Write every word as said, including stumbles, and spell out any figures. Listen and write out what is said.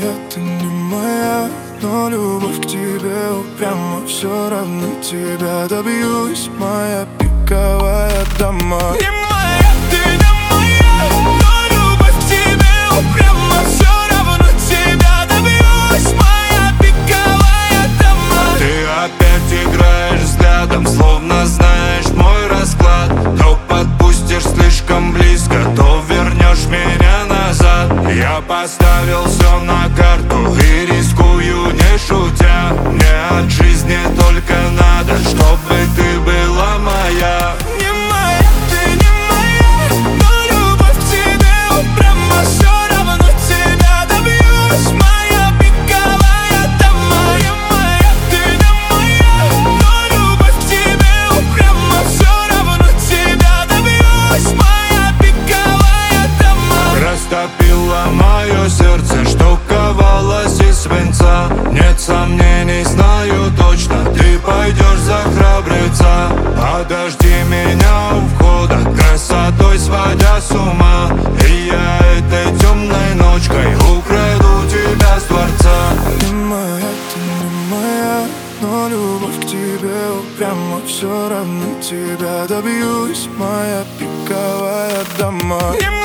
моя, ты не моя, но любовь к тебе упряма. Все равно тебя добьюсь, моя пиковая дама. Не моя, ты не моя, но любовь к тебе упряма. Все равно тебя добьюсь, моя пиковая дама. Ты опять играешь взглядом, словно знаешь мой расклад. То подпустишь слишком близко, то вернешь меня назад. Я поставил все на карту и рискую, не шутя. Мне от жизни только надо, чтобы ты была моя. Не моя, ты не моя, но любовь к тебе упряма. Все равно тебя добьюсь, моя пиковая дама. Не моя, ты не моя, но любовь к тебе упряма. Все равно тебя добьюсь, моя пиковая дама. Растопила мое сердце, что ковалось из свинца. Нет сомнений, знаю точно, ты пойдешь за храбреца. Подожди меня у входа, красотой сводя с ума. И я этой темной ночкой украду тебя с дворца. Не моя, ты не моя, но любовь к тебе упряма. Все равно тебя добьюсь, моя пиковая дама. Не